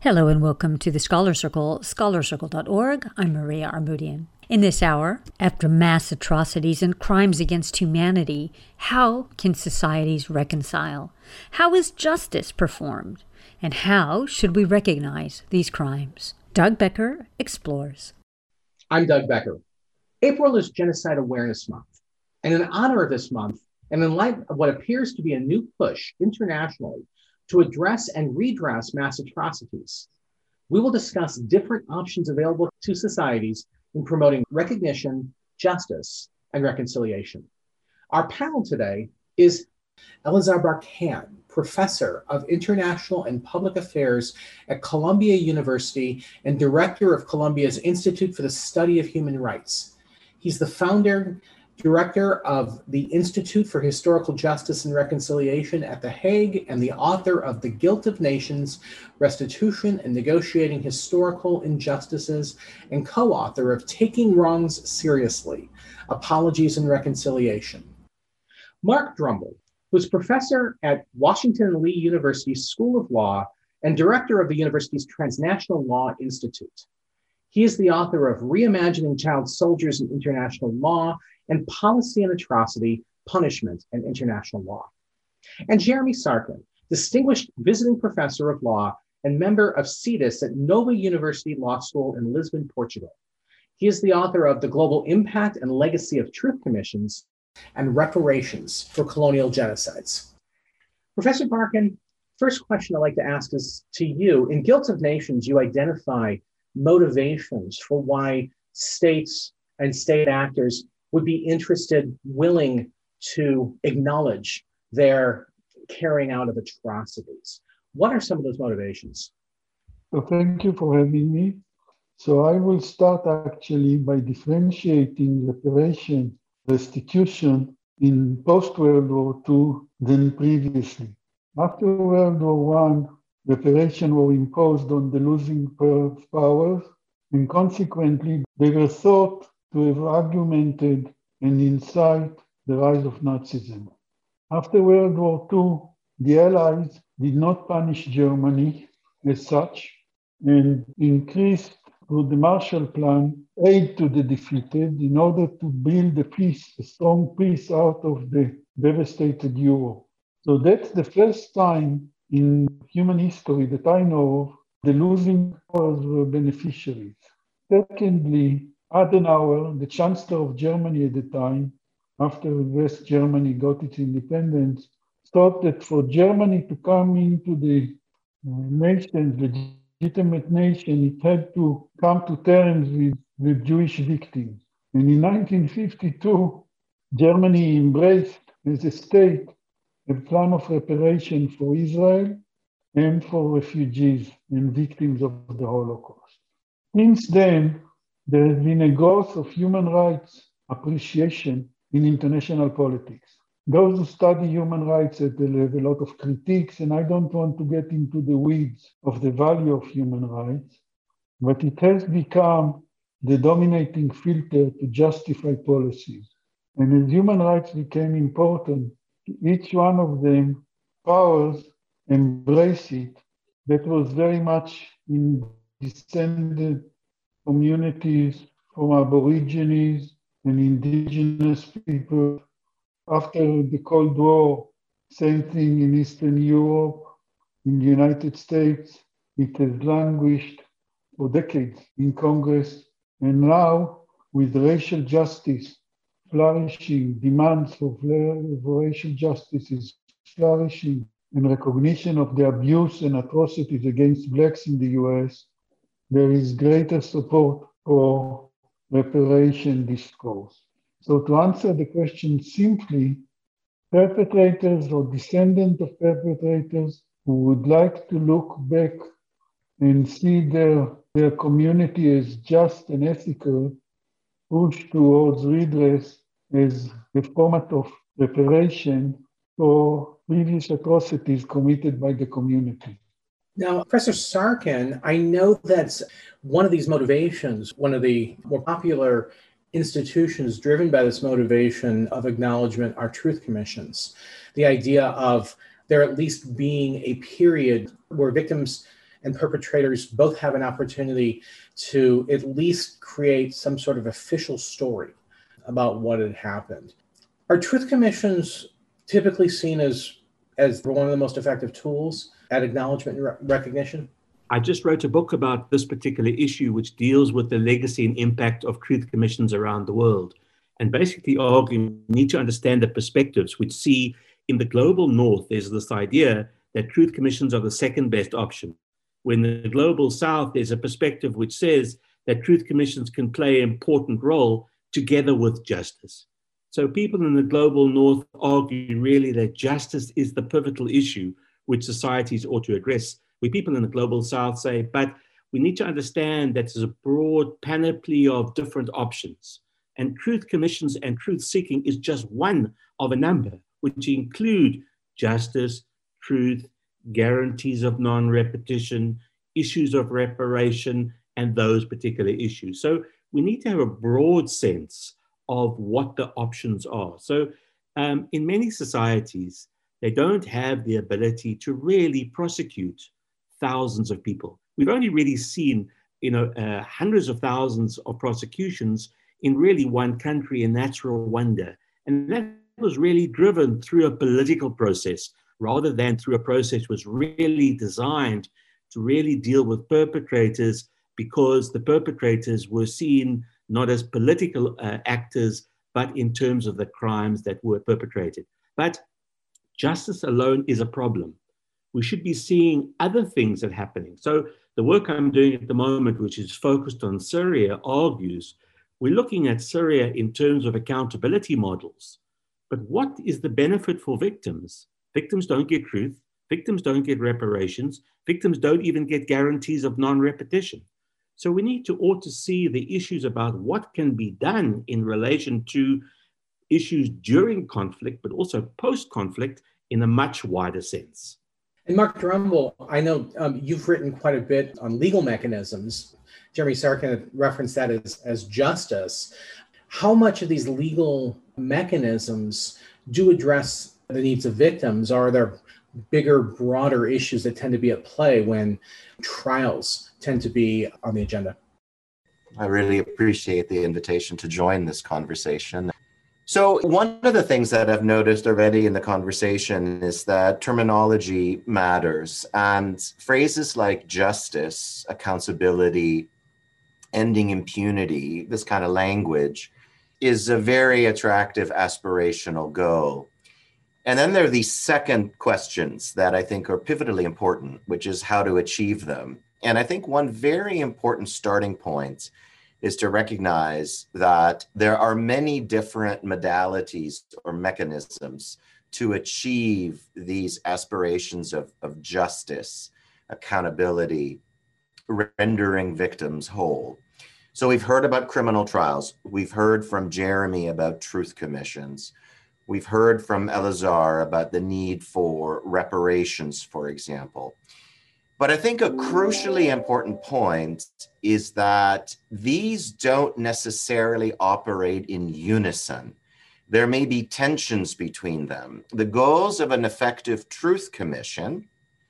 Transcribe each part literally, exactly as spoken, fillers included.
Hello and welcome to the Scholar Circle, scholar circle dot org. I'm Maria Armoudian. In this hour, after mass atrocities and crimes against humanity, how can societies reconcile? How is justice performed? And how should we recognize these crimes? Doug Becker explores. I'm Doug Becker. April is Genocide Awareness Month. And in honor of this month, and in light of what appears to be a new push internationally to address and redress mass atrocities, we will discuss different options available to societies in promoting recognition, justice, and reconciliation. Our panel today is Elazar Barkan, Professor of International and Public Affairs at Columbia University and Director of Columbia's Institute for the Study of Human Rights. He's the founder Director of the Institute for Historical Justice and Reconciliation at The Hague, and the author of The Guilt of Nations, Restitution and Negotiating Historical Injustices, and co-author of Taking Wrongs Seriously, Apologies and Reconciliation. Mark Drumble, who's professor at Washington and Lee University School of Law and director of the university's Transnational Law Institute. He is the author of Reimagining Child Soldiers in International Law and Policy and Atrocity, Punishment and International Law. And Jeremy Sarkin, Distinguished Visiting Professor of Law and member of C E D I S at Nova University Law School in Lisbon, Portugal. He is the author of The Global Impact and Legacy of Truth Commissions and Reparations for Colonial Genocides. Professor Barkan, first question I'd like to ask is to you. In Guilt of Nations, you identify motivations for why states and state actors would be interested, willing to acknowledge their carrying out of atrocities. What are some of those motivations? So thank you for having me. So I will start actually by differentiating reparation, restitution in post-World War Two than previously. After World War One, reparation were imposed on the losing powers, and consequently they were thought to have augmented and incite the rise of Nazism. After World War Two, the Allies did not punish Germany as such and increased through the Marshall Plan aid to the defeated in order to build a peace, a strong peace out of the devastated Europe. So that's the first time in human history that I know of the losing powers were beneficiaries. Secondly, Adenauer, the Chancellor of Germany at the time, after West Germany got its independence, thought that for Germany to come into the nation, legitimate nation, it had to come to terms with, with Jewish victims. And in nineteen fifty-two, Germany embraced as a state a plan of reparation for Israel and for refugees and victims of the Holocaust. Since then, there has been a growth of human rights appreciation in international politics. Those who study human rights have a lot of critiques, and I don't want to get into the weeds of the value of human rights, but it has become the dominating filter to justify policies. And as human rights became important, each one of them powers embrace it. That was very much in descended communities from Aborigines and indigenous people. After the Cold War, same thing in Eastern Europe, in the United States. It has languished for decades in Congress. And now, with racial justice flourishing, demands for racial justice is flourishing, and recognition of the abuse and atrocities against Blacks in the U S, there is greater support for reparation discourse. So to answer the question simply, perpetrators or descendants of perpetrators who would like to look back and see their, their community as just and ethical, push towards redress as a format of reparation for previous atrocities committed by the community. Now, Professor Sarkin, I know that one of these motivations, one of the more popular institutions driven by this motivation of acknowledgement are truth commissions. The idea of there at least being a period where victims and perpetrators both have an opportunity to at least create some sort of official story about what had happened. Are truth commissions typically seen as, as one of the most effective tools at acknowledgement and re- recognition? I just wrote a book about this particular issue, which deals with the legacy and impact of truth commissions around the world. And basically argue, we need to understand the perspectives which see in the global north, there's this idea that truth commissions are the second best option. When the global south, there's a perspective which says that truth commissions can play an important role together with justice. So people in the global north argue really that justice is the pivotal issue which societies ought to address. We people in the global south say, but we need to understand that there's a broad panoply of different options. And truth commissions and truth seeking is just one of a number, which include justice, truth, guarantees of non-repetition, issues of reparation, and those particular issues. So we need to have a broad sense of what the options are. So um, in many societies, they don't have the ability to really prosecute thousands of people. We've only really seen, you know, uh, hundreds of thousands of prosecutions in really one country, and that's Rwanda. And that was really driven through a political process rather than through a process that was really designed to really deal with perpetrators, because the perpetrators were seen not as political uh, actors, but in terms of the crimes that were perpetrated. But justice alone is a problem. We should be seeing other things that are happening. So the work I'm doing at the moment, which is focused on Syria, argues we're looking at Syria in terms of accountability models. But what is the benefit for victims? Victims don't get truth. Victims don't get reparations. Victims don't even get guarantees of non-repetition. So we need to ought to see the issues about what can be done in relation to issues during conflict, but also post-conflict in a much wider sense. And Mark Drumble, I know um, you've written quite a bit on legal mechanisms. Jeremy Sarkin referenced that as, as justice. How much of these legal mechanisms do address the needs of victims? Are there bigger, broader issues that tend to be at play when trials tend to be on the agenda? I really appreciate the invitation to join this conversation. So one of the things that I've noticed already in the conversation is that terminology matters, and phrases like justice, accountability, ending impunity, this kind of language is a very attractive aspirational goal. And then there are these second questions that I think are pivotally important, which is how to achieve them. And I think one very important starting point is to recognize that there are many different modalities or mechanisms to achieve these aspirations of, of justice, accountability, rendering victims whole. So we've heard about criminal trials. We've heard from Jeremy about truth commissions. We've heard from Elazar about the need for reparations, for example. But I think a crucially important point is that these don't necessarily operate in unison. There may be tensions between them. The goals of an effective truth commission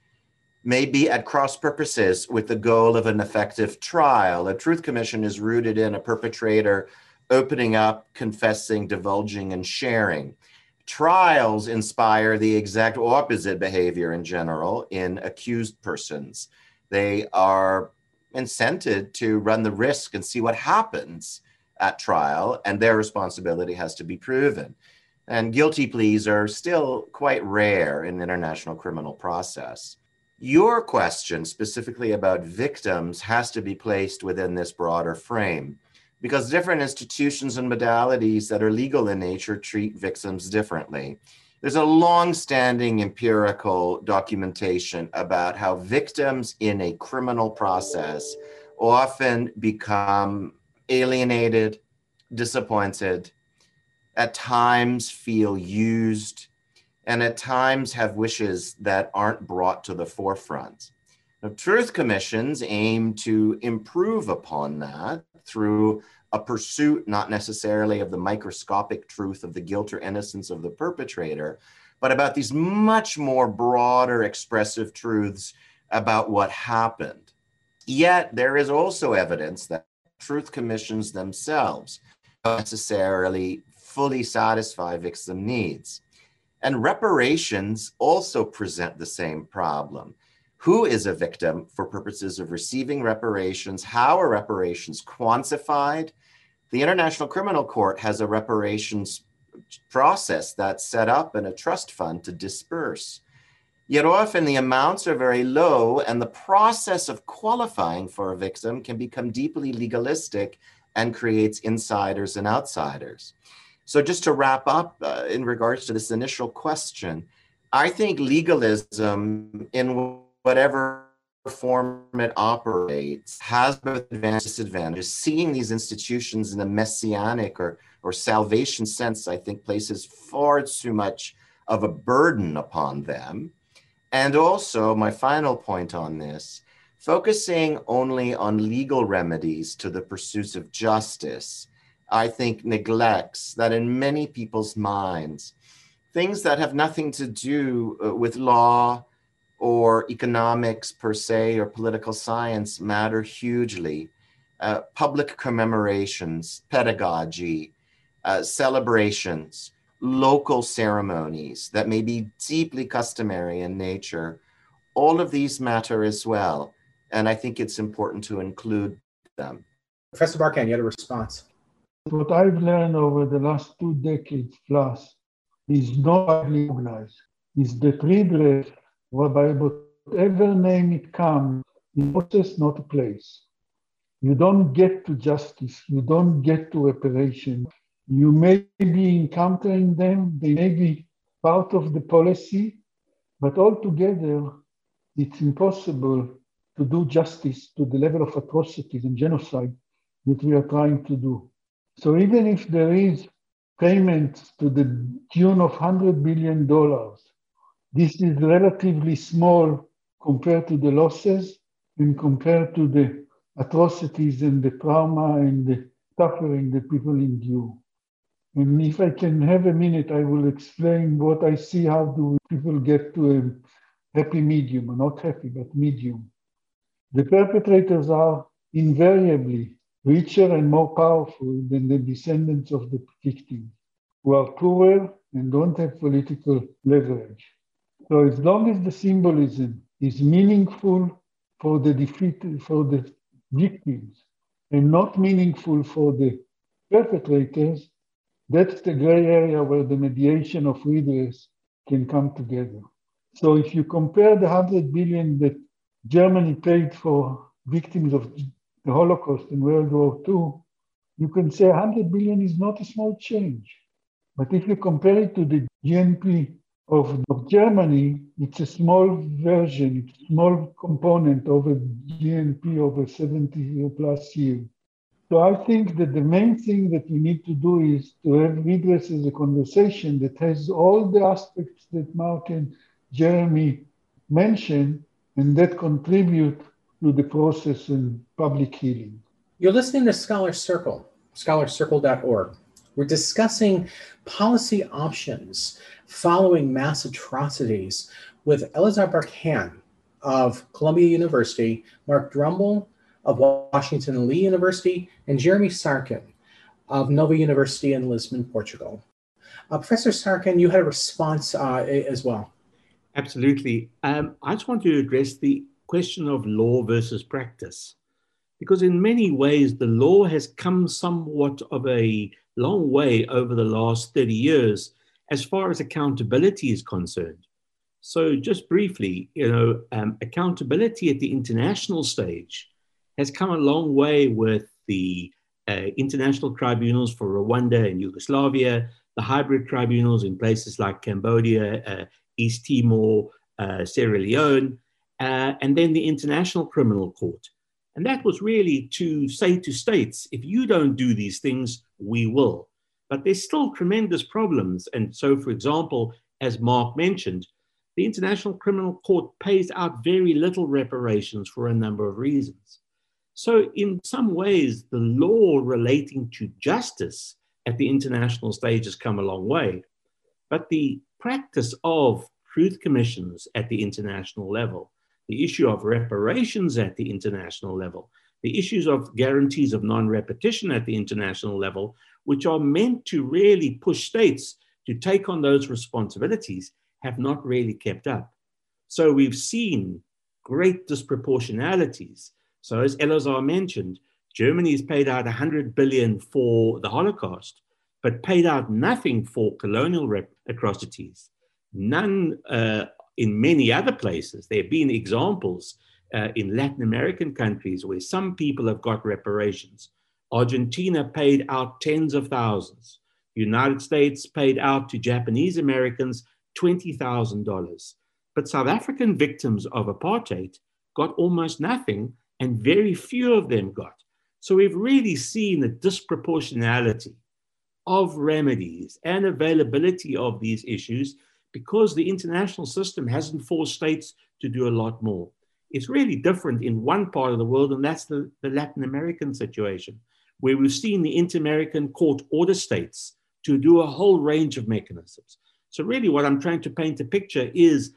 may be at cross purposes with the goal of an effective trial. A truth commission is rooted in a perpetrator opening up, confessing, divulging, and sharing. Trials inspire the exact opposite behavior in general in accused persons. They are incented to run the risk and see what happens at trial, and their responsibility has to be proven. And guilty pleas are still quite rare in international criminal process. Your question specifically about victims has to be placed within this broader frame, because different institutions and modalities that are legal in nature treat victims differently. There's a long-standing empirical documentation about how victims in a criminal process often become alienated, disappointed, at times feel used, and at times have wishes that aren't brought to the forefront. Now, truth commissions aim to improve upon that through a pursuit, not necessarily of the microscopic truth of the guilt or innocence of the perpetrator, but about these much more broader expressive truths about what happened. Yet there is also evidence that truth commissions themselves don't necessarily fully satisfy victim needs. And reparations also present the same problem. Who is a victim for purposes of receiving reparations? How are reparations quantified? The International Criminal Court has a reparations process that's set up in a trust fund to disperse. Yet often the amounts are very low, and the process of qualifying for a victim can become deeply legalistic and creates insiders and outsiders. So just to wrap up uh, in regards to this initial question, I think legalism in whatever form it operates has both advantages and disadvantages. Seeing these institutions in a messianic or, or salvation sense, I think, places far too much of a burden upon them. And also, my final point on this, focusing only on legal remedies to the pursuit of justice, I think neglects that in many people's minds, things that have nothing to do uh, with law or economics per se or political science matter hugely. Uh, public commemorations, pedagogy, uh, celebrations, local ceremonies that may be deeply customary in nature, all of these matter as well. And I think it's important to include them. Professor Barkan, you had a response. What I've learned over the last two decades plus is not widely recognized, is that redress, by whatever name it comes, is a process, not a place. You don't get to justice, you don't get to reparation. You may be encountering them, they may be part of the policy, but altogether, it's impossible to do justice to the level of atrocities and genocide that we are trying to do. So even if there is payment to the tune of one hundred billion dollars, this is relatively small compared to the losses and compared to the atrocities and the trauma and the suffering that people endure. And if I can have a minute, I will explain what I see, how do people get to a happy medium, or not happy, but medium. The perpetrators are invariably richer and more powerful than the descendants of the victims, who are poorer and don't have political leverage. So as long as the symbolism is meaningful for the defeat, for the victims, and not meaningful for the perpetrators, that's the gray area where the mediation of redress can come together. So if you compare the one hundred billion that Germany paid for victims of the Holocaust in World War Two, you can say one hundred billion is not a small change. But if you compare it to the G N P of, of Germany, it's a small version, it's a small component of a G N P over seventy plus years. So I think that the main thing that we need to do is to have redress as a conversation that has all the aspects that Mark and Jeremy mentioned, and that contribute to the process and public healing. You're listening to Scholar Circle, scholar circle dot org. We're discussing policy options following mass atrocities with Elazar Barkan of Columbia University, Mark Drumble of Washington and Lee University, and Jeremy Sarkin of Nova University in Lisbon, Portugal. Uh, Professor Sarkin, you had a response uh, as well. Absolutely. Um, I just want to address the question of law versus practice, because in many ways, the law has come somewhat of a long way over the last thirty years as far as accountability is concerned. So just briefly, you know, um, accountability at the international stage has come a long way with the uh, international tribunals for Rwanda and Yugoslavia, the hybrid tribunals in places like Cambodia, uh, East Timor, uh, Sierra Leone, uh, and then the International Criminal Court. And that was really to say to states, if you don't do these things, we will. But there's still tremendous problems. And so, for example, as Mark mentioned, the International Criminal Court pays out very little reparations for a number of reasons. So in some ways, the law relating to justice at the international stage has come a long way. But the practice of truth commissions at the international level, the issue of reparations at the international level, the issues of guarantees of non-repetition at the international level, which are meant to really push states to take on those responsibilities, have not really kept up. So we've seen great disproportionalities. So as Elazar mentioned, Germany has paid out one hundred billion dollars for the Holocaust, but paid out nothing for colonial atrocities. None uh, in many other places. There have been examples uh, in Latin American countries where some people have got reparations. Argentina paid out tens of thousands. The United States paid out to Japanese Americans twenty thousand dollars. But South African victims of apartheid got almost nothing, and very few of them got. So we've really seen a disproportionality of remedies and availability of these issues because the international system hasn't forced states to do a lot more. It's really different in one part of the world, and that's the, the Latin American situation, where we've seen the Inter-American Court order states to do a whole range of mechanisms. So really what I'm trying to paint a picture is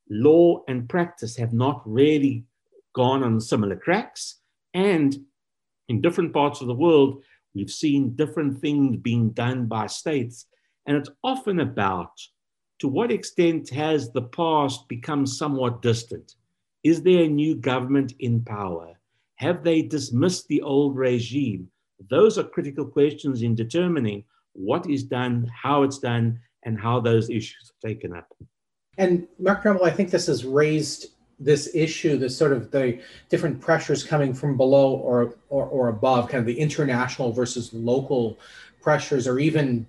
law and practice have not really gone on similar tracks, and in different parts of the world, we've seen different things being done by states. And it's often about to what extent has the past become somewhat distant? Is there a new government in power? Have they dismissed the old regime? Those are critical questions in determining what is done, how it's done, and how those issues are taken up. And Mark Dremel, I think this has raised this issue, this sort of the different pressures coming from below or, or, or above, kind of the international versus local pressures, or even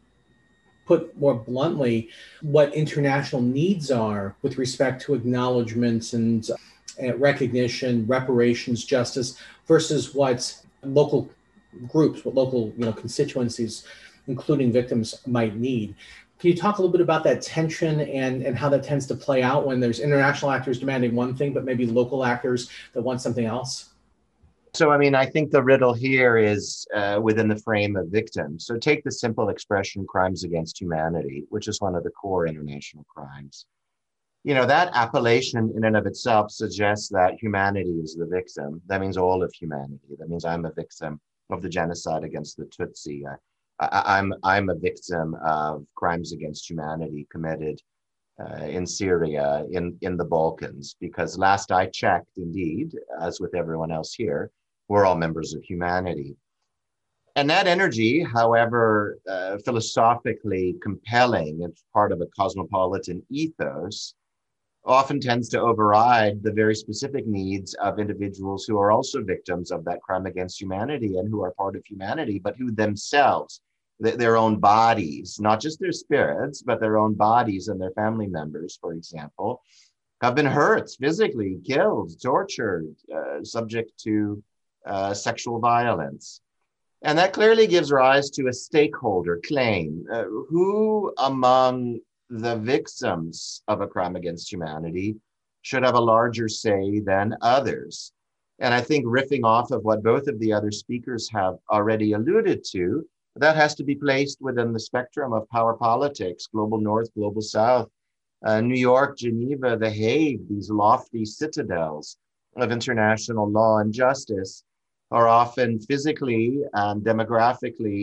put more bluntly, what international needs are with respect to acknowledgements and uh, recognition, reparations, justice, versus what local groups, what local you know constituencies, including victims, might need. Can you talk a little bit about that tension and, and how that tends to play out when there's international actors demanding one thing, but maybe local actors that want something else? So, I mean, I think the riddle here is uh, within the frame of victims. So take the simple expression crimes against humanity, which is one of the core international crimes. You know, that appellation in and of itself suggests that humanity is the victim. That means all of humanity. That means I'm a victim of the genocide against the Tutsi. I, I, I'm, I'm a victim of crimes against humanity committed uh, in Syria, in, in the Balkans, because last I checked, indeed, as with everyone else here, we're all members of humanity. And that energy, however uh, philosophically compelling, it's part of a cosmopolitan ethos, often tends to override the very specific needs of individuals who are also victims of that crime against humanity and who are part of humanity, but who themselves, th- their own bodies, not just their spirits, but their own bodies and their family members, for example, have been hurt, physically killed, tortured, uh, subject to Uh, sexual violence. And that clearly gives rise to a stakeholder claim. Uh, who among the victims of a crime against humanity should have a larger say than others? And I think riffing off of what both of the other speakers have already alluded to, that has to be placed within the spectrum of power politics, global North, global South, uh, New York, Geneva, The Hague, these lofty citadels of international law and justice are often physically and demographically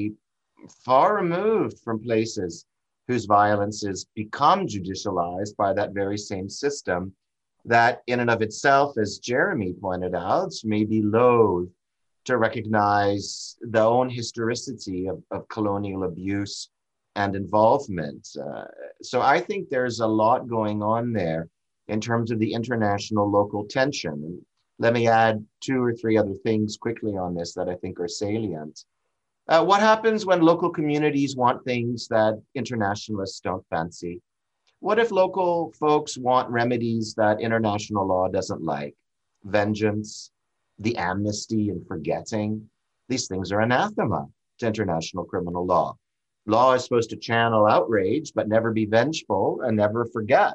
far removed from places whose violences become judicialized by that very same system that in and of itself, as Jeremy pointed out, may be loath to recognize the own historicity of, of colonial abuse and involvement. Uh, so I think there's a lot going on there in terms of the international local tension. Let me add two or three other things quickly on this that I think are salient. Uh, what happens when local communities want things that internationalists don't fancy? What if local folks want remedies that international law doesn't like? Vengeance, the amnesty and forgetting. These things are anathema to international criminal law. Law is supposed to channel outrage, but never be vengeful and never forget.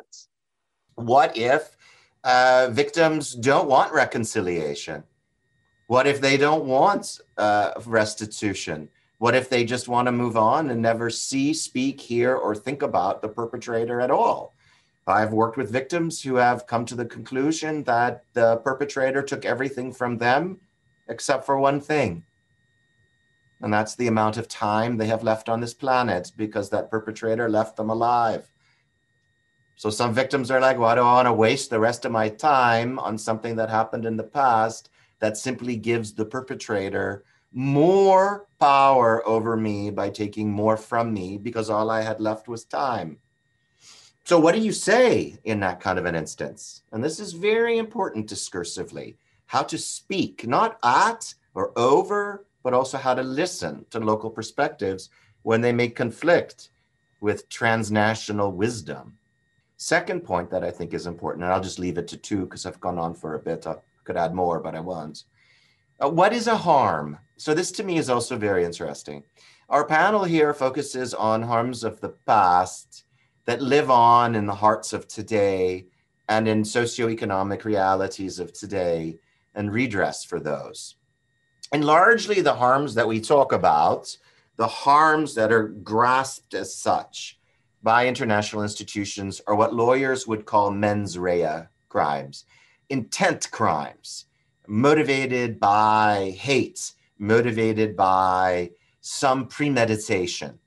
What if Uh, victims don't want reconciliation? What if they don't want uh, restitution? What if they just want to move on and never see, speak, hear, or think about the perpetrator at all? I've worked with victims who have come to the conclusion that the perpetrator took everything from them except for one thing. And that's the amount of time they have left on this planet, because that perpetrator left them alive. So some victims are like, why do I want to waste the rest of my time on something that happened in the past that simply gives the perpetrator more power over me by taking more from me, because all I had left was time. So what do you say in that kind of an instance? And this is very important discursively, how to speak, not at or over, but also how to listen to local perspectives when they may conflict with transnational wisdom. Second point that I think is important, and I'll just leave it to two because I've gone on for a bit. I could add more, but I won't. Uh, what is a harm? So this to me is also very interesting. Our panel here focuses on harms of the past that live on in the hearts of today and in socioeconomic realities of today, and redress for those. And largely the harms that we talk about, the harms that are grasped as such by international institutions, are what lawyers would call mens rea crimes, intent crimes, motivated by hate, motivated by some premeditation.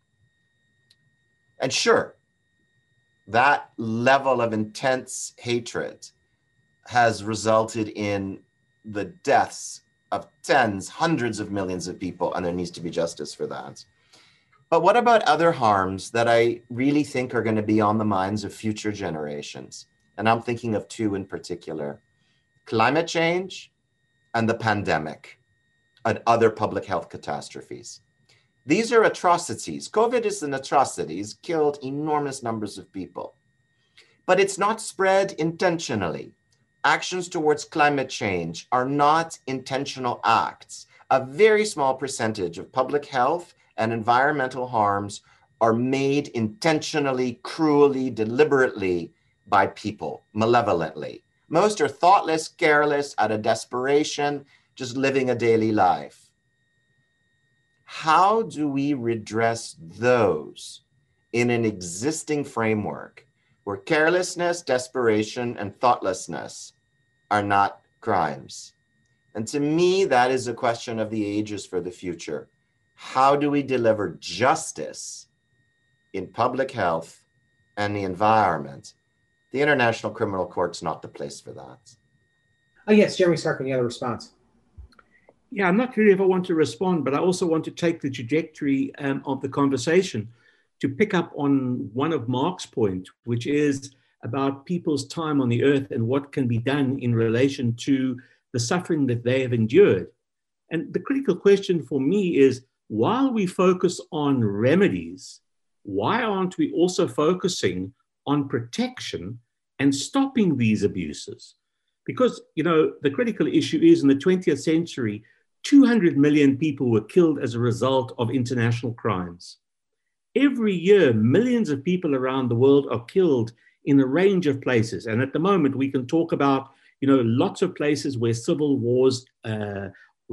And sure, that level of intense hatred has resulted in the deaths of tens, hundreds of millions of people, and there needs to be justice for that. But what about other harms that I really think are going to be on the minds of future generations? And I'm thinking of two in particular: climate change and the pandemic and other public health catastrophes. These are atrocities. COVID is an atrocity. It's killed enormous numbers of people. But it's not spread intentionally. Actions towards climate change are not intentional acts. A very small percentage of public health and environmental harms are made intentionally, cruelly, deliberately by people, malevolently. Most are thoughtless, careless, out of desperation, just living a daily life. How do we redress those in an existing framework where carelessness, desperation, and thoughtlessness are not crimes? And to me, that is a question of the ages for the future. How do we deliver justice in public health and the environment? The International Criminal Court's not the place for that. Oh, yes, Jeremy Stark, any other response? Yeah, I'm not clear if I want to respond, but I also want to take the trajectory um, of the conversation to pick up on one of Mark's points, which is about people's time on the earth and what can be done in relation to the suffering that they have endured. And the critical question for me is, while we focus on remedies, why aren't we also focusing on protection and stopping these abuses? Because, you know, the critical issue is in the twentieth century, two hundred million people were killed as a result of international crimes. Every year, millions of people around the world are killed in a range of places. And at the moment, we can talk about, you know, lots of places where civil wars uh,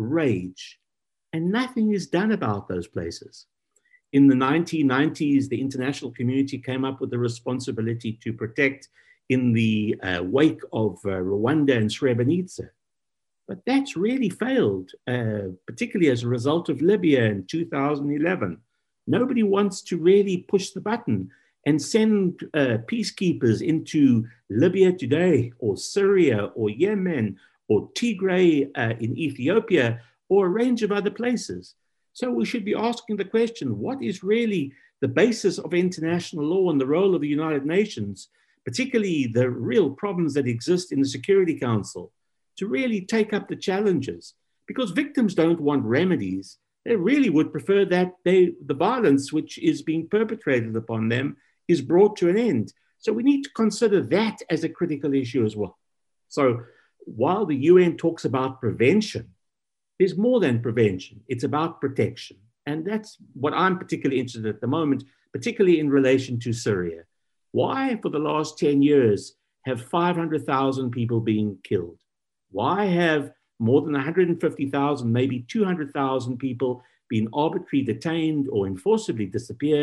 rage, and nothing is done about those places. In the nineteen nineties, the international community came up with the responsibility to protect in the uh, wake of uh, Rwanda and Srebrenica. But that's really failed, uh, particularly as a result of Libya in two thousand eleven. Nobody wants to really push the button and send uh, peacekeepers into Libya today, or Syria, or Yemen, or Tigray uh, in Ethiopia, or a range of other places. So we should be asking the question, what is really the basis of international law and the role of the United Nations, particularly the real problems that exist in the Security Council, to really take up the challenges? Because victims don't want remedies. They really would prefer that they, the violence which is being perpetrated upon them is brought to an end. So we need to consider that as a critical issue as well. So while the U N talks about prevention, there's more than prevention. It's about protection. And that's what I'm particularly interested in at the moment, particularly in relation to Syria. Why, for the last ten years, have five hundred thousand people been killed? Why have more than one hundred fifty thousand, maybe two hundred thousand people been arbitrarily detained or enforcibly disappeared?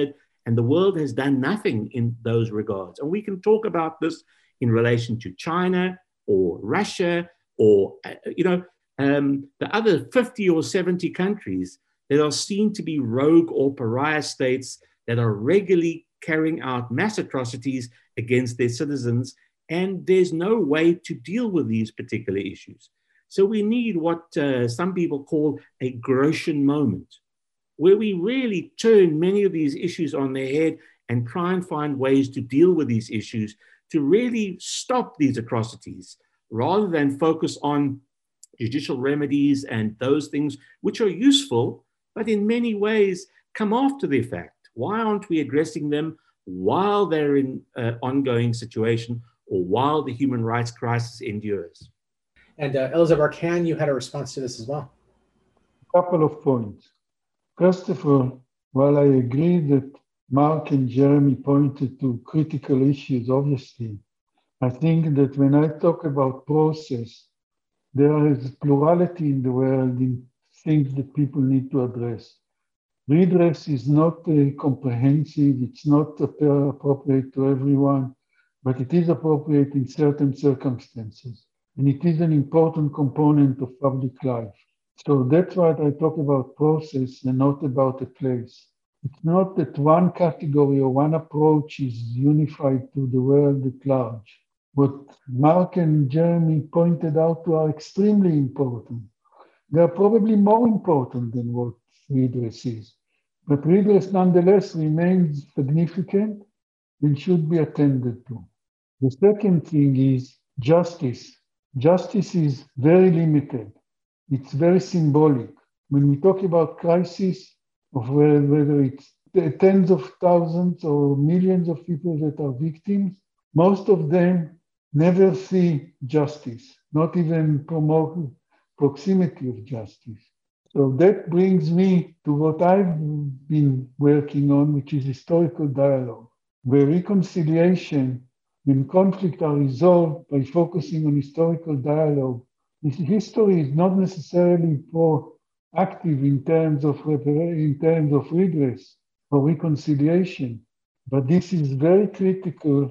And the world has done nothing in those regards. And we can talk about this in relation to China or Russia or, uh, you know, um, the other fifty or seventy countries that are seen to be rogue or pariah states that are regularly carrying out mass atrocities against their citizens. And there's no way to deal with these particular issues. So we need what uh, some people call a Grotian moment, where we really turn many of these issues on their head and try and find ways to deal with these issues to really stop these atrocities, rather than focus on judicial remedies and those things which are useful, but in many ways come after the fact. Why aren't we addressing them while they're in an ongoing situation or while the human rights crisis endures? And uh, Eliezer Arcan, you had a response to this as well. A couple of points. First of all, while I agree that Mark and Jeremy pointed to critical issues, obviously, I think that when I talk about process, there is plurality in the world in things that people need to address. Redress is not uh, comprehensive, it's not appropriate to everyone, but it is appropriate in certain circumstances. And it is an important component of public life. So that's why I talk about process and not about a place. It's not that one category or one approach is unified to the world at large. What Mark and Jeremy pointed out to are extremely important. They are probably more important than what redress is. But redress nonetheless remains significant and should be attended to. The second thing is justice. Justice is very limited. It's very symbolic. When we talk about crisis, of whether it's tens of thousands or millions of people that are victims, most of them never see justice, not even promote proximity of justice. So that brings me to what I've been working on, which is historical dialogue, where reconciliation and conflict are resolved by focusing on historical dialogue. History is not necessarily proactive in terms of in terms of redress or reconciliation, but this is very critical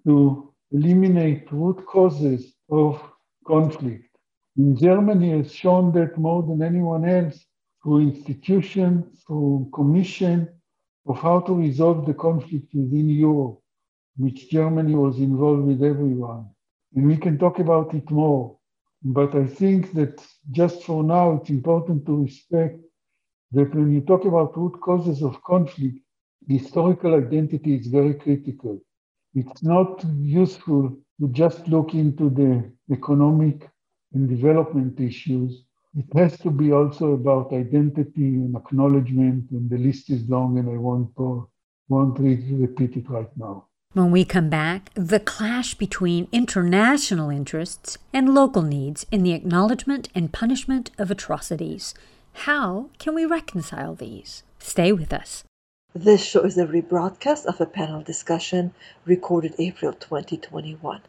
to eliminate root causes of conflict. In Germany has shown that more than anyone else through institution, through commission of how to resolve the conflict within Europe, which Germany was involved with everyone. And we can talk about it more. But I think that just for now, it's important to respect that when you talk about root causes of conflict, historical identity is very critical. It's not useful to just look into the economic and development issues. It has to be also about identity and acknowledgement, and the list is long and I won't, won't repeat it right now. When we come back, the clash between international interests and local needs in the acknowledgement and punishment of atrocities. How can we reconcile these? Stay with us. This show is a rebroadcast of a panel discussion recorded April twenty twenty-one.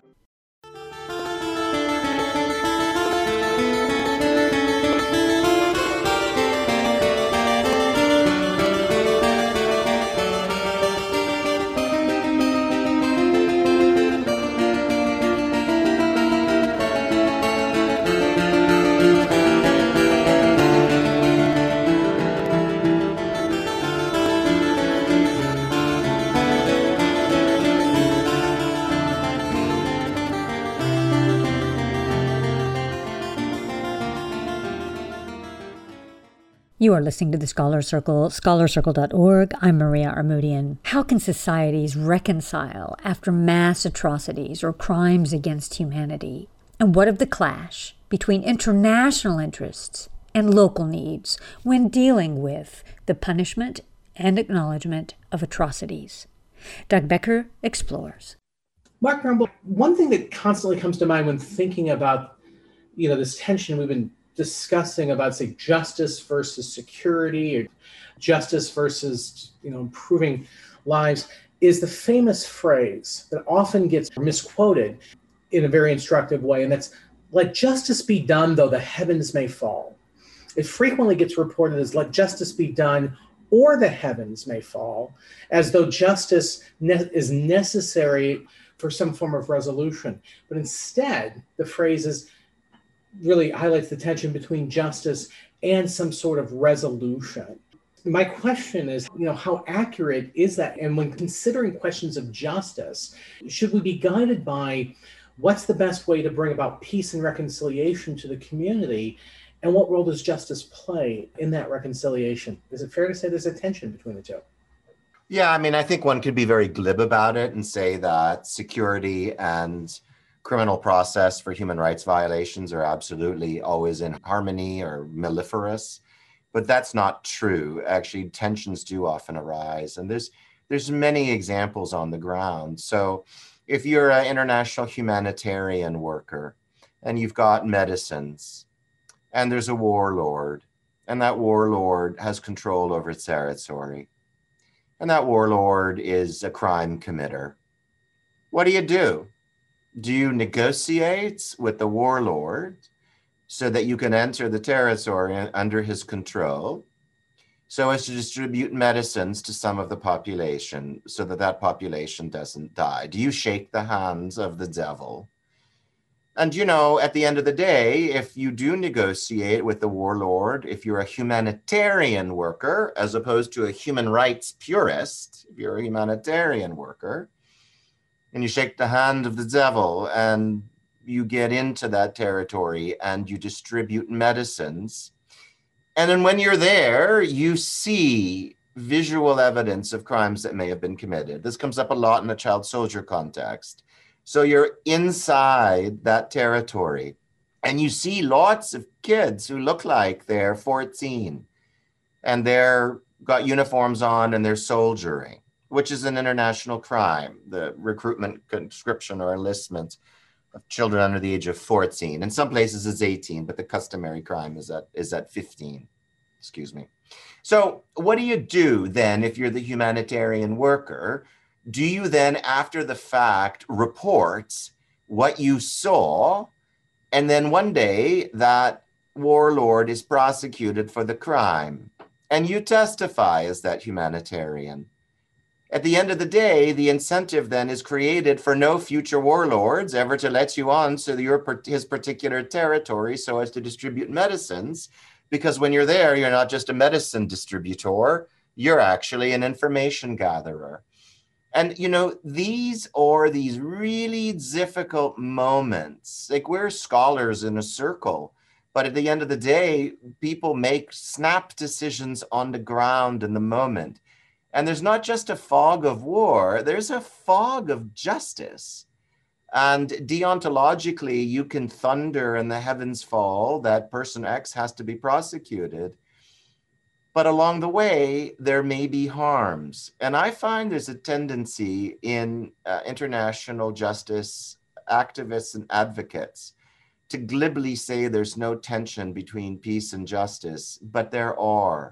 You are listening to the Scholar Circle, scholar circle dot org. I'm Maria Armoudian. How can societies reconcile after mass atrocities or crimes against humanity? And what of the clash between international interests and local needs when dealing with the punishment and acknowledgement of atrocities? Doug Becker explores. Mark Rumble, one thing that constantly comes to mind when thinking about, you know, this tension we've been discussing about, say, justice versus security, or justice versus, you know, improving lives, is the famous phrase that often gets misquoted in a very instructive way, and that's, "Let justice be done, though the heavens may fall." It frequently gets reported as, "Let justice be done or the heavens may fall, as though justice ne- is necessary for some form of resolution. But instead, the phrase is really highlights the tension between justice and some sort of resolution. My question is, you know, how accurate is that? And when considering questions of justice, should we be guided by what's the best way to bring about peace and reconciliation to the community? And what role does justice play in that reconciliation? Is it fair to say there's a tension between the two? Yeah, I mean, I think one could be very glib about it and say that security and criminal process for human rights violations are absolutely always in harmony or mellifluous. But that's not true. Actually, tensions do often arise. And there's there's many examples on the ground. So if you're an international humanitarian worker and you've got medicines and there's a warlord and that warlord has control over its territory and that warlord is a crime committer, what do you do? Do you negotiate with the warlord so that you can enter the territory under his control, so as to distribute medicines to some of the population so that that population doesn't die? Do you shake the hands of the devil? And, you know, at the end of the day, if you do negotiate with the warlord, if you're a humanitarian worker, as opposed to a human rights purist, if you're a humanitarian worker, and you shake the hand of the devil and you get into that territory and you distribute medicines. And then when you're there, you see visual evidence of crimes that may have been committed. This comes up a lot in the child soldier context. So you're inside that territory and you see lots of kids who look like they're fourteen and they're got uniforms on and they're soldiering, which is an international crime, the recruitment, conscription, or enlistment of children under the age of fourteen. In some places it's eighteen, but the customary crime is at, is at fifteen, excuse me. So what do you do then if you're the humanitarian worker? Do you then, after the fact, report what you saw, and then one day that warlord is prosecuted for the crime, and you testify as that humanitarian? At the end of the day, the incentive then is created for no future warlords ever to let you on to your, his particular territory so as to distribute medicines, because when you're there, you're not just a medicine distributor, you're actually an information gatherer. And, you know, these are these really difficult moments. Like, we're scholars in a circle, but at the end of the day, people make snap decisions on the ground in the moment. And there's not just a fog of war, there's a fog of justice. And deontologically, you can thunder and the heavens fall that person X has to be prosecuted. But along the way, there may be harms. And I find there's a tendency in uh, international justice activists and advocates to glibly say there's no tension between peace and justice, but there are.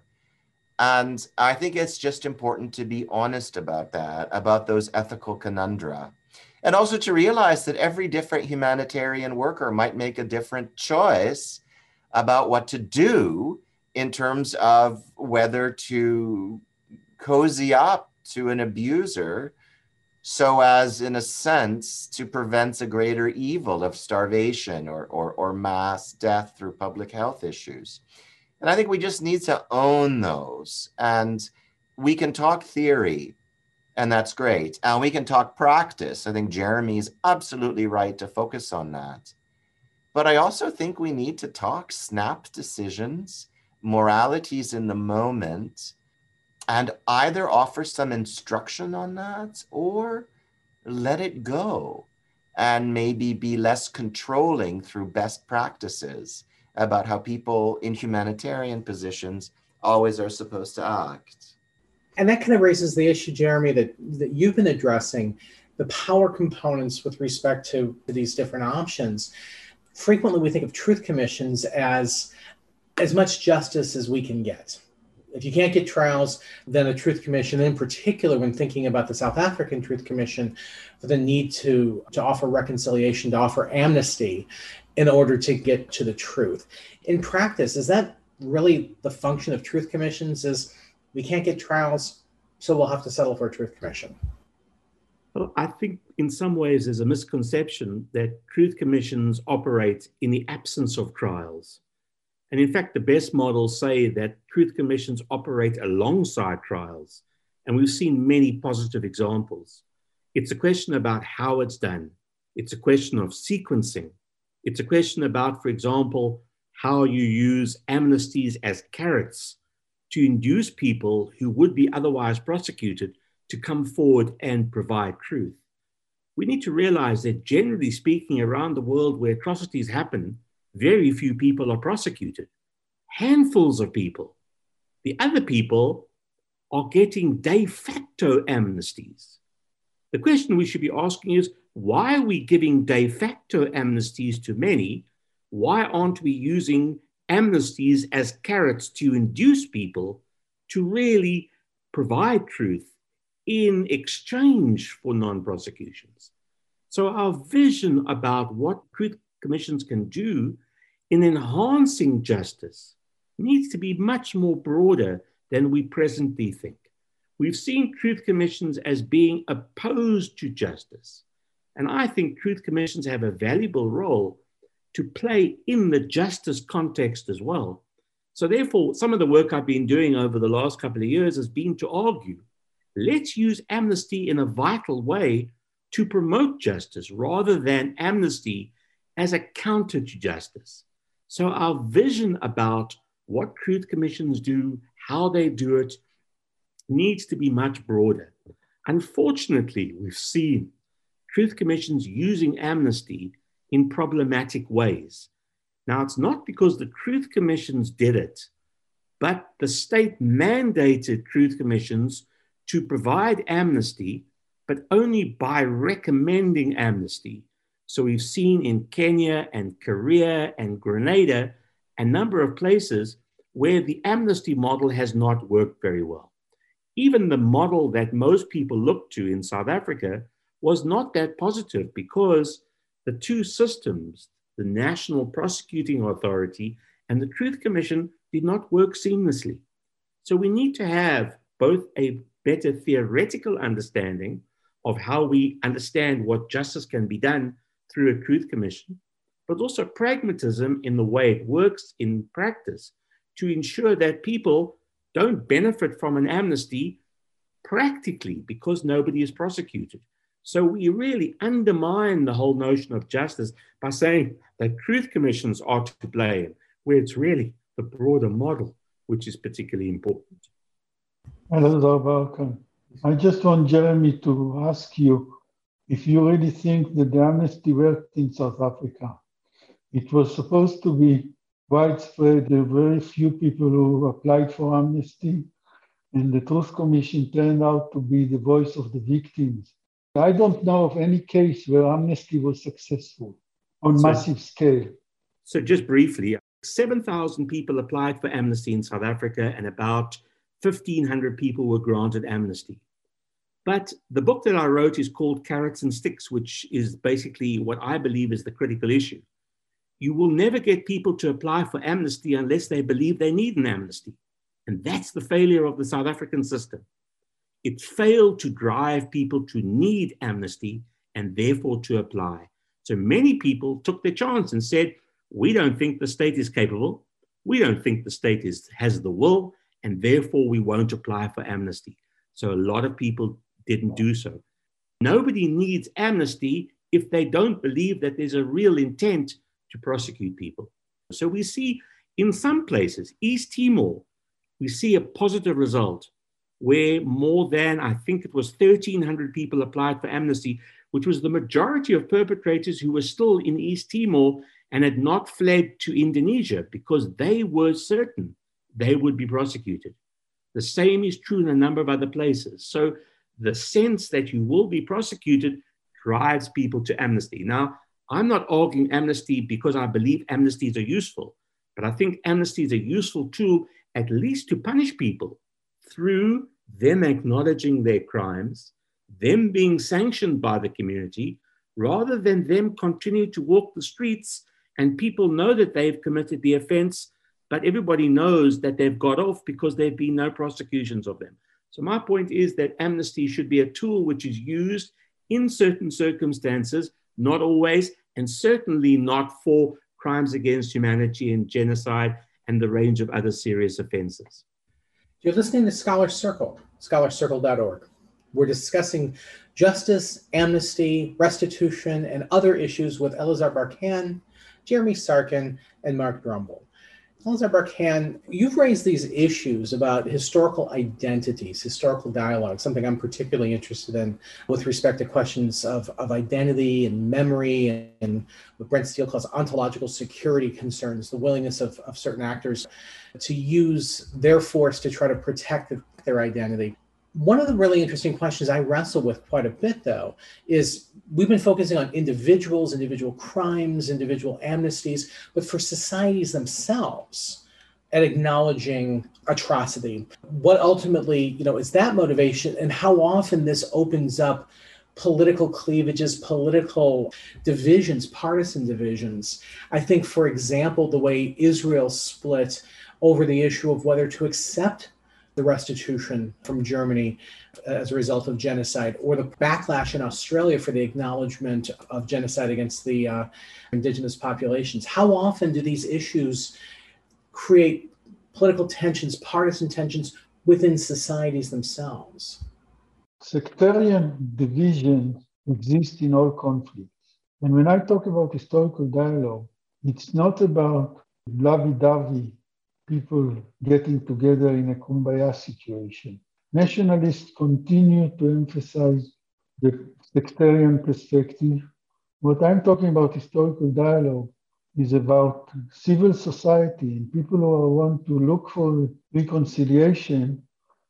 And I think it's just important to be honest about that, about those ethical conundra. And also to realize that every different humanitarian worker might make a different choice about what to do in terms of whether to cozy up to an abuser so as, in a sense, to prevent a greater evil of starvation or, or, or mass death through public health issues. And I think we just need to own those. And we can talk theory, and that's great. And we can talk practice. I think Jeremy's absolutely right to focus on that. But I also think we need to talk snap decisions, moralities in the moment, and either offer some instruction on that or let it go and maybe be less controlling through best practices about how people in humanitarian positions always are supposed to act. And that kind of raises the issue, Jeremy, that, that you've been addressing, the power components with respect to these different options. Frequently, we think of truth commissions as as much justice as we can get. If you can't get trials, then a truth commission, in particular, when thinking about the South African Truth Commission, for the need to, to offer reconciliation, to offer amnesty in order to get to the truth. In practice, is that really the function of truth commissions? Is We can't get trials, so we'll have to settle for a truth commission. Well, I think in some ways there's a misconception that truth commissions operate in the absence of trials. And in fact, the best models say that truth commissions operate alongside trials. And we've seen many positive examples. It's a question about how it's done. It's a question of sequencing. It's a question about, for example, how you use amnesties as carrots to induce people who would be otherwise prosecuted to come forward and provide truth. We need to realize that generally speaking, around the world where atrocities happen, very few people are prosecuted. Handfuls of people. The other people are getting de facto amnesties. The question we should be asking is, why are we giving de facto amnesties to many? Why aren't we using amnesties as carrots to induce people to really provide truth in exchange for non-prosecutions? So our vision about what truth commissions can do in enhancing justice needs to be much more broader than we presently think. We've seen truth commissions as being opposed to justice. And I think truth commissions have a valuable role to play in the justice context as well. So therefore, some of the work I've been doing over the last couple of years has been to argue, let's use amnesty in a vital way to promote justice rather than amnesty as a counter to justice. So our vision about what truth commissions do, how they do it, needs to be much broader. Unfortunately, we've seen truth commissions using amnesty in problematic ways. Now, it's not because the truth commissions did it, but the state mandated truth commissions to provide amnesty, but only by recommending amnesty. So we've seen in Kenya and Korea and Grenada a number of places where the amnesty model has not worked very well. Even the model that most people look to in South Africa was not that positive because the two systems, the National Prosecuting Authority and the Truth Commission, did not work seamlessly. So we need to have both a better theoretical understanding of how we understand what justice can be done through a Truth Commission, but also pragmatism in the way it works in practice to ensure that people don't benefit from an amnesty practically because nobody is prosecuted. So we really undermine the whole notion of justice by saying that truth commissions are to blame, where it's really the broader model which is particularly important. Hello, welcome. I just want Jeremy to ask you if you really think that the amnesty worked in South Africa. It was supposed to be widespread. There were very few people who applied for amnesty, and the Truth Commission turned out to be the voice of the victims. I don't know of any case where amnesty was successful on so, massive scale. So just briefly, seven thousand people applied for amnesty in South Africa, and about fifteen hundred people were granted amnesty. But the book that I wrote is called Carrots and Sticks, which is basically what I believe is the critical issue. You will never get people to apply for amnesty unless they believe they need an amnesty. And that's the failure of the South African system. It failed to drive people to need amnesty and therefore to apply. So many people took their chance and said, we don't think the state is capable. We don't think the state is, has the will, and therefore we won't apply for amnesty. So a lot of people didn't do so. Nobody needs amnesty if they don't believe that there's a real intent to prosecute people. So we see in some places, East Timor, we see a positive result where more than, I think it was thirteen hundred people applied for amnesty, which was the majority of perpetrators who were still in East Timor and had not fled to Indonesia because they were certain they would be prosecuted. The same is true in a number of other places. So the sense that you will be prosecuted drives people to amnesty. Now, I'm not arguing amnesty because I believe amnesties are useful, but I think amnesty is a useful tool at least to punish people through them acknowledging their crimes, them being sanctioned by the community, rather than them continue to walk the streets and people know that they've committed the offense, but everybody knows that they've got off because there have been no prosecutions of them. So my point is that amnesty should be a tool which is used in certain circumstances, not always, and certainly not for crimes against humanity and genocide and the range of other serious offenses. You're listening to Scholar Circle, scholar circle dot org. We're discussing justice, amnesty, restitution, and other issues with Elazar Barkan, Jeremy Sarkin, and Mark Drumble. Elazar Barkan, you've raised these issues about historical identities, historical dialogue, something I'm particularly interested in with respect to questions of, of identity and memory and, and what Brent Steele calls ontological security concerns, the willingness of, of certain actors to use their force to try to protect the, their identity. One of the really interesting questions I wrestle with quite a bit, though, is we've been focusing on individuals, individual crimes, individual amnesties, but for societies themselves, at acknowledging atrocity. What ultimately, you know, is that motivation, and how often this opens up political cleavages, political divisions, partisan divisions. I think, for example, the way Israel split over the issue of whether to accept the restitution from Germany as a result of genocide, or the backlash in Australia for the acknowledgement of genocide against the uh, indigenous populations. How often do these issues create political tensions, partisan tensions within societies themselves? Sectarian divisions exist in all conflicts. And when I talk about historical dialogue, it's not about lovey-dovey people getting together in a kumbaya situation. Nationalists continue to emphasize the sectarian perspective. What I'm talking about historical dialogue is about civil society and people who want to look for reconciliation,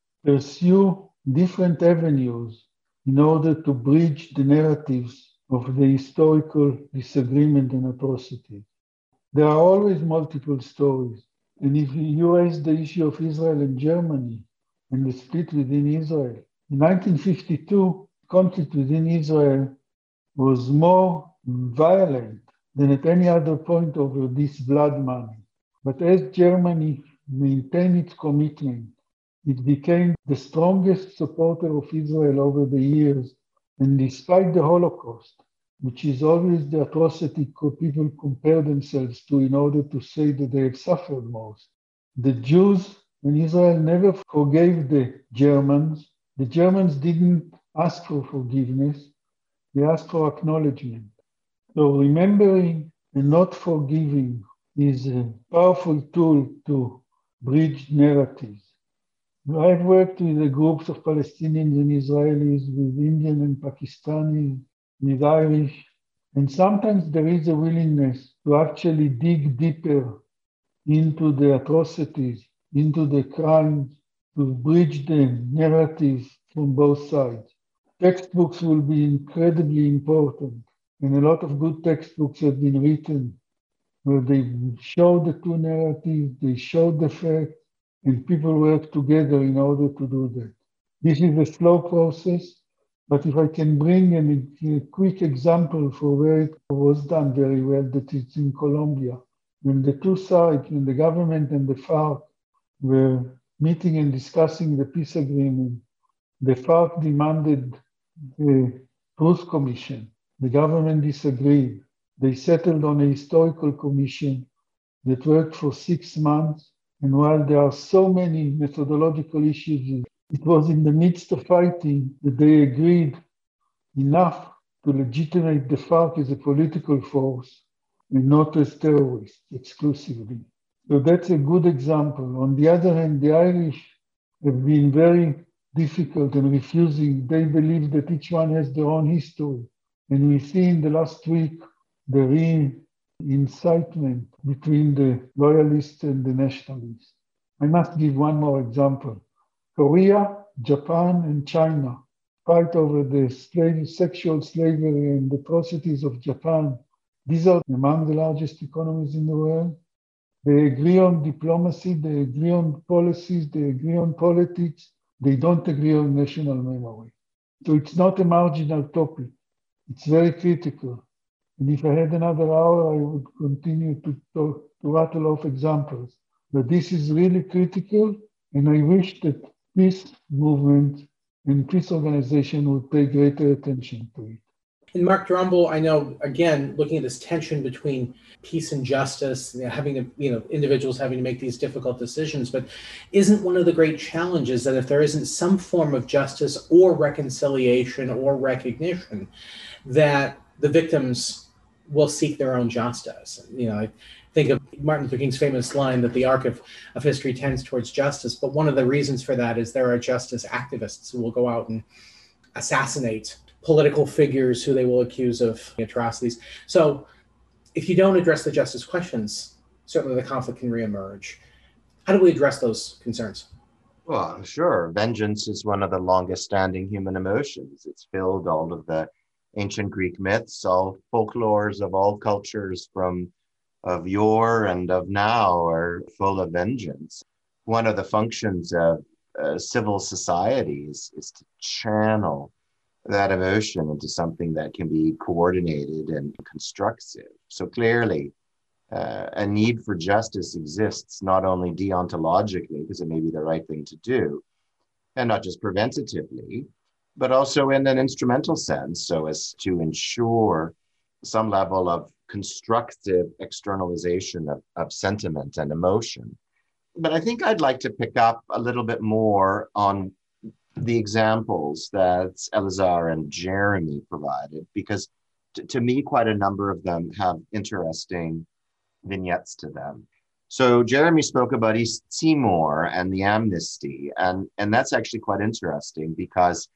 pursue different avenues in order to bridge the narratives of the historical disagreement and atrocity. There are always multiple stories. And if you raise the issue of Israel and Germany and the split within Israel, in nineteen fifty-two, conflict within Israel was more violent than at any other point over this blood money. But as Germany maintained its commitment, it became the strongest supporter of Israel over the years. And despite the Holocaust, which is always the atrocity people compare themselves to in order to say that they have suffered most. The Jews in Israel never forgave the Germans. The Germans didn't ask for forgiveness. They asked for acknowledgement. So remembering and not forgiving is a powerful tool to bridge narratives. I've worked with the groups of Palestinians and Israelis, with Indian and Pakistani, with Irish, and sometimes there is a willingness to actually dig deeper into the atrocities, into the crimes, to bridge the narratives from both sides. Textbooks will be incredibly important, and a lot of good textbooks have been written where they show the two narratives, they show the facts, and people work together in order to do that. This is a slow process. But if I can bring an, a quick example for where it was done very well, that it's in Colombia. When the two sides, when the government and the FARC were meeting and discussing the peace agreement, the FARC demanded a truth commission. The government disagreed. They settled on a historical commission that worked for six months. And while there are so many methodological issues, it was in the midst of fighting that they agreed enough to legitimate the FARC as a political force and not as terrorists exclusively. So that's a good example. On the other hand, the Irish have been very difficult and refusing. They believe that each one has their own history. And we see in the last week the re-incitement between the loyalists and the nationalists. I must give one more example. Korea, Japan, and China fight over the slave, sexual slavery and the atrocities of Japan. These are among the largest economies in the world. They agree on diplomacy, they agree on policies, they agree on politics. They don't agree on national memory. So it's not a marginal topic. It's very critical. And if I had another hour, I would continue to, talk, to rattle off examples. that this is really critical, and I wish that peace movement and peace organization would pay greater attention to it. And Mark Drumble, I know, again, looking at this tension between peace and justice, you know, having to, you know, individuals having to make these difficult decisions, but isn't one of the great challenges that if there isn't some form of justice or reconciliation or recognition, that the victims will seek their own justice? You know, I think of Martin Luther King's famous line that the arc of, of history tends towards justice, but one of the reasons for that is there are justice activists who will go out and assassinate political figures who they will accuse of atrocities. So if you don't address the justice questions, certainly the conflict can reemerge. How do we address those concerns? Well, sure. Vengeance is one of the longest standing human emotions. It's filled all of the ancient Greek myths, all folklores of all cultures from of yore and of now are full of vengeance. One of the functions of uh, civil societies is to channel that emotion into something that can be coordinated and constructive. So clearly, uh, a need for justice exists not only deontologically, because it may be the right thing to do, and not just preventatively, but also in an instrumental sense, so as to ensure some level of constructive externalization of, of sentiment and emotion. But I think I'd like to pick up a little bit more on the examples that Elazar and Jeremy provided, because t- to me, quite a number of them have interesting vignettes to them. So Jeremy spoke about East Timor and the amnesty, and, and that's actually quite interesting because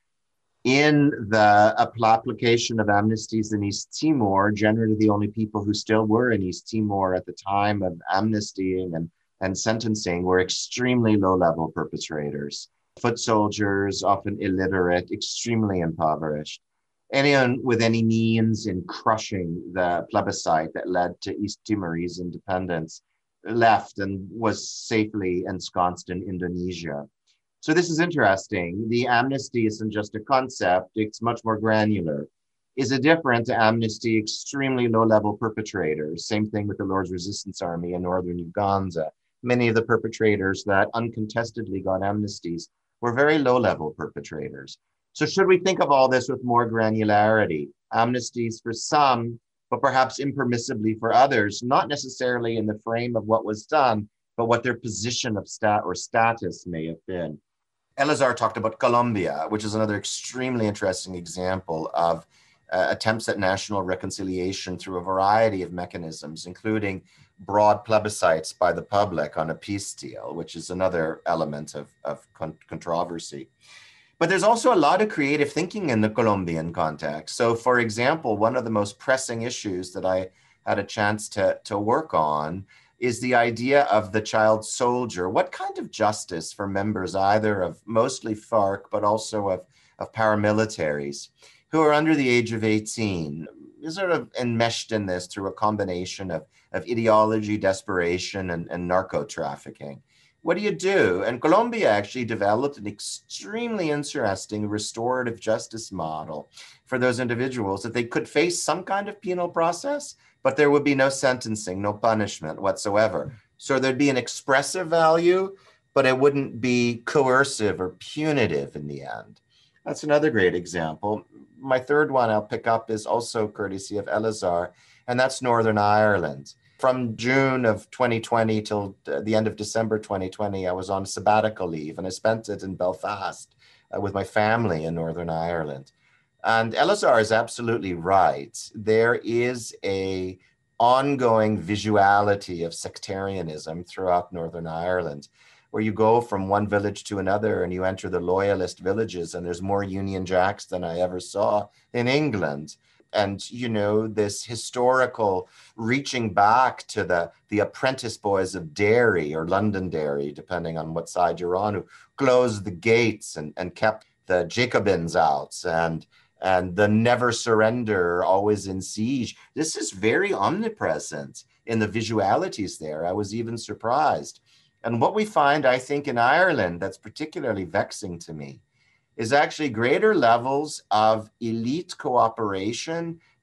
in the application of amnesties in East Timor, generally the only people who still were in East Timor at the time of amnestying and, and sentencing were extremely low-level perpetrators. Foot soldiers, often illiterate, extremely impoverished. Anyone with any means in crushing the plebiscite that led to East Timorese independence left and was safely ensconced in Indonesia. So this is interesting. The amnesty isn't just a concept, it's much more granular. Is it different to amnesty extremely low-level perpetrators? Same thing with the Lord's Resistance Army in northern Uganda. Many of the perpetrators that uncontestedly got amnesties were very low-level perpetrators. So should we think of all this with more granularity? Amnesties for some, but perhaps impermissibly for others, not necessarily in the frame of what was done, but what their position of stat or status may have been. Elazar talked about Colombia, which is another extremely interesting example of uh, attempts at national reconciliation through a variety of mechanisms, including broad plebiscites by the public on a peace deal, which is another element of, of con- controversy. But there's also a lot of creative thinking in the Colombian context. So for example, one of the most pressing issues that I had a chance to, to work on is the idea of the child soldier. What kind of justice for members either of mostly FARC, but also of, of paramilitaries who are under the age of eighteen, is sort of enmeshed in this through a combination of, of ideology, desperation, and, and narco trafficking. What do you do? And Colombia actually developed an extremely interesting restorative justice model for those individuals, that they could face some kind of penal process, but there would be no sentencing, no punishment whatsoever. So there'd be an expressive value, but it wouldn't be coercive or punitive in the end. That's another great example. My third one I'll pick up is also courtesy of Elazar, and that's Northern Ireland. From June of twenty twenty till the end of December twenty twenty, I was on sabbatical leave, and I spent it in Belfast uh, with my family in Northern Ireland. And Elazar is absolutely right. There is a ongoing visuality of sectarianism throughout Northern Ireland, where you go from one village to another and you enter the loyalist villages, and there's more Union Jacks than I ever saw in England. And, you know, this historical reaching back to the, the apprentice boys of Derry or Londonderry, depending on what side you're on, who closed the gates and, and kept the Jacobins out, and and the never surrender, always in siege. This is very omnipresent in the visualities there. I was even surprised. And what we find, I think, in Ireland that's particularly vexing to me is actually greater levels of elite cooperation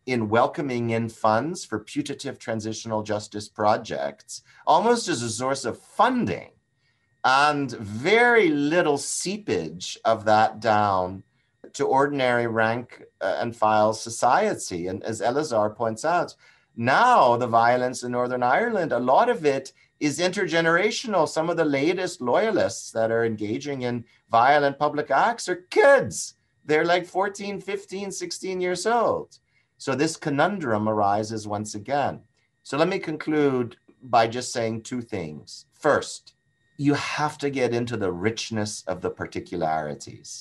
in welcoming in funds for putative transitional justice projects, almost as a source of funding, and very little seepage of that down to ordinary rank and file society. And as Eleazar points out, now the violence in Northern Ireland, a lot of it is intergenerational. Some of the latest loyalists that are engaging in violent public acts are kids. They're like fourteen, fifteen, sixteen years old. So this conundrum arises once again. So let me conclude by just saying two things. First, you have to get into the richness of the particularities.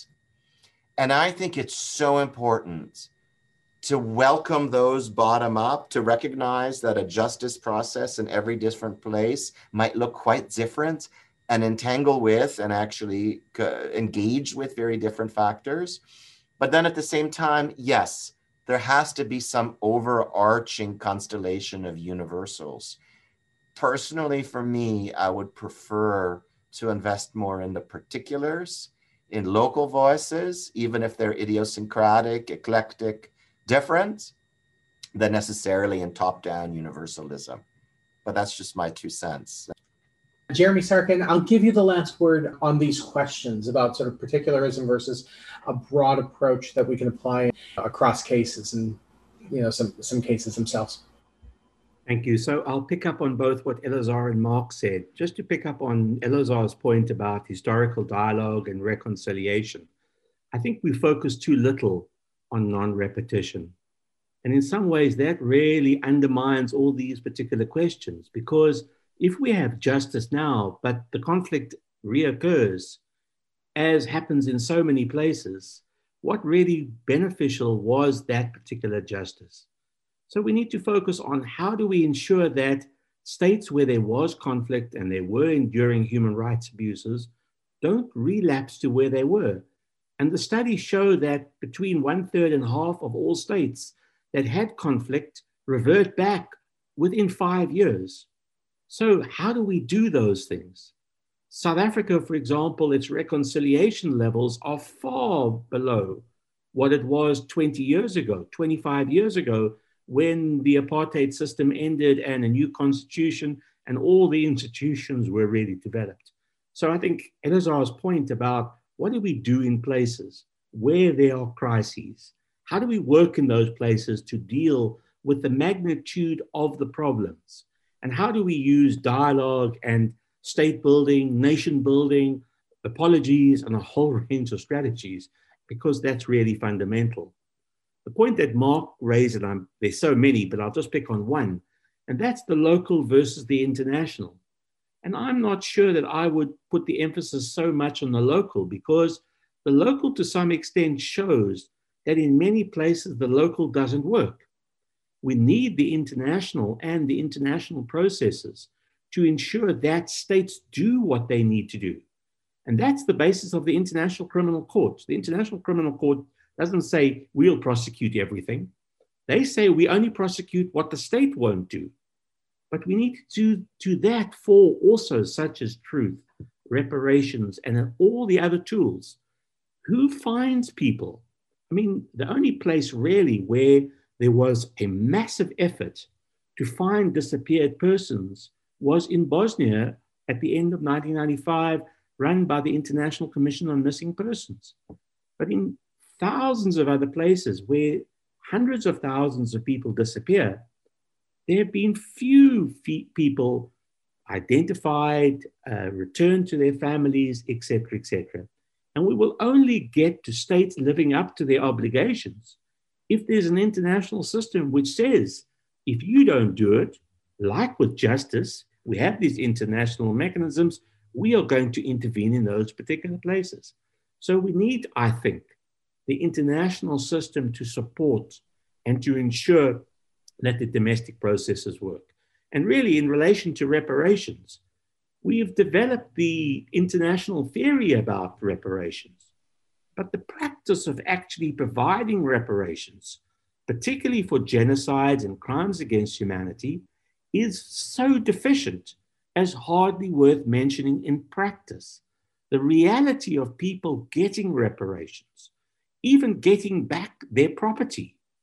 And I think it's so important to welcome those bottom up, to recognize that a justice process in every different place might look quite different and entangle with and actually engage with very different factors. But then at the same time, yes, there has to be some overarching constellation of universals. Personally, for me, I would prefer to invest more in the particulars, in local voices, even if they're idiosyncratic, eclectic, different, than necessarily in top-down universalism. But that's just my two cents. Jeremy Sarkin, I'll give you the last word on these questions about sort of particularism versus a broad approach that we can apply across cases and, you know, some, some cases themselves. Thank you. So I'll pick up on both what Eleazar and Mark said. Just to pick up on Eleazar's point about historical dialogue and reconciliation, I think we focus too little on non-repetition. And in some ways, that really undermines all these particular questions, because if we have justice now, but the conflict reoccurs, as happens in so many places, what really beneficial was that particular justice? So we need to focus on how do we ensure that states where there was conflict and there were enduring human rights abuses don't relapse to where they were. And the studies show that between one third and half of all states that had conflict revert back within five years. So how do we do those things? South Africa, for example, its reconciliation levels are far below what it was twenty years ago, twenty-five years ago, when the apartheid system ended and a new constitution and all the institutions were really developed. So I think Eleazar's point about what do we do in places where there are crises? How do we work in those places to deal with the magnitude of the problems? And how do we use dialogue and state building, nation building, apologies, and a whole range of strategies? Because that's really fundamental. The point that Mark raised, and I'm, there's so many, but I'll just pick on one, and that's the local versus the international. And I'm not sure that I would put the emphasis so much on the local, because the local to some extent shows that in many places the local doesn't work. We need the international and the international processes to ensure that states do what they need to do. And that's the basis of the International Criminal Court. The International Criminal Court doesn't say we'll prosecute everything. They say we only prosecute what the state won't do. But we need to do that for also such as truth, reparations, and all the other tools. Who finds people? I mean, the only place really where there was a massive effort to find disappeared persons was in Bosnia at the end of nineteen ninety-five, run by the International Commission on Missing Persons. But in thousands of other places where hundreds of thousands of people disappear, there have been few people identified, uh, returned to their families, et cetera, et cetera. And we will only get to states living up to their obligations if there's an international system which says, if you don't do it, like with justice, we have these international mechanisms, we are going to intervene in those particular places. So we need, I think, the international system to support and to ensure that the domestic processes work. And really, in relation to reparations, we've developed the international theory about reparations, but the practice of actually providing reparations, particularly for genocides and crimes against humanity, is so deficient as hardly worth mentioning in practice. The reality of people getting reparations, even getting back their property,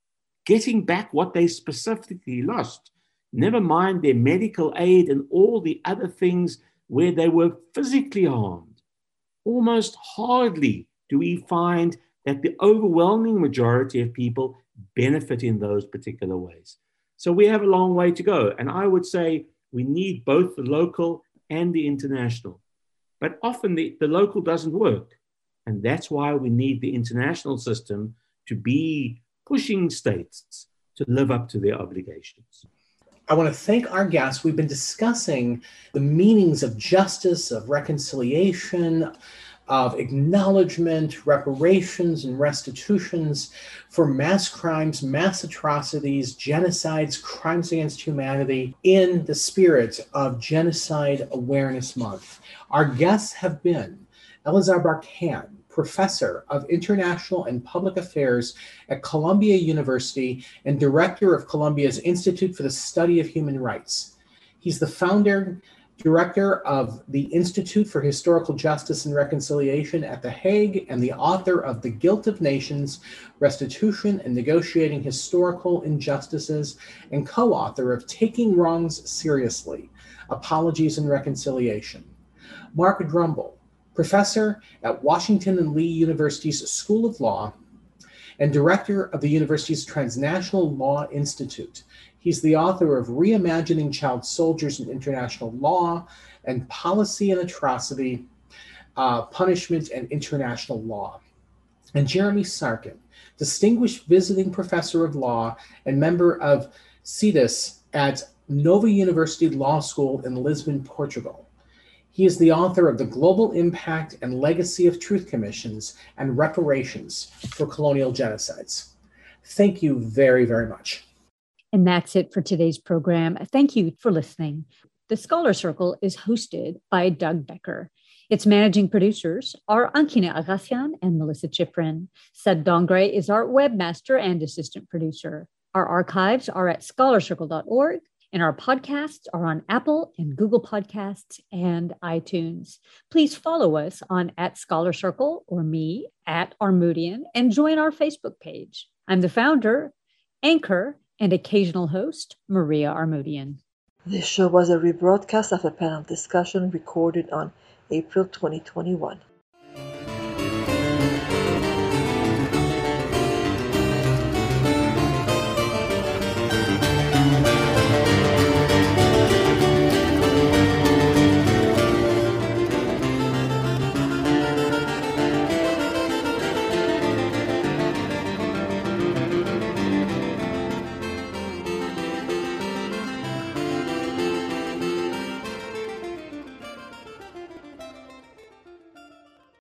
getting back what they specifically lost, never mind their medical aid and all the other things where they were physically harmed. Almost hardly do we find that the overwhelming majority of people benefit in those particular ways. So we have a long way to go. And I would say we need both the local and the international. But often the, the local doesn't work. And that's why we need the international system to be pushing states to live up to their obligations. I want to thank our guests. We've been discussing the meanings of justice, of reconciliation, of acknowledgement, reparations, and restitutions for mass crimes, mass atrocities, genocides, crimes against humanity in the spirit of Genocide Awareness Month. Our guests have been Elazar Barkan, Professor of International and Public Affairs at Columbia University and Director of Columbia's Institute for the Study of Human Rights. He's the founder, Director of the Institute for Historical Justice and Reconciliation at The Hague, and the author of The Guilt of Nations, Restitution and Negotiating Historical Injustices, and co-author of Taking Wrongs Seriously, Apologies and Reconciliation. Mark Drumble, Professor at Washington and Lee University's School of Law and Director of the university's Transnational Law Institute. He's the author of Reimagining Child Soldiers in International Law and Policy and Atrocity, uh, Punishment and International Law. And Jeremy Sarkin, Distinguished Visiting Professor of Law and member of C I D I S at Nova University Law School in Lisbon, Portugal. He is the author of The Global Impact and Legacy of Truth Commissions and Reparations for Colonial Genocides. Thank you very, very much. And that's it for today's program. Thank you for listening. The Scholar Circle is hosted by Doug Becker. Its managing producers are Ankina Agassian and Melissa Chiprin. Sed Dongre is our webmaster and assistant producer. Our archives are at scholar circle dot org, and our podcasts are on Apple and Google Podcasts and iTunes. Please follow us on at Scholar Circle or me at Armoodian and join our Facebook page. I'm the founder, anchor, and occasional host, Maria Armoodian. This show was a rebroadcast of a panel discussion recorded on April twenty twenty-one.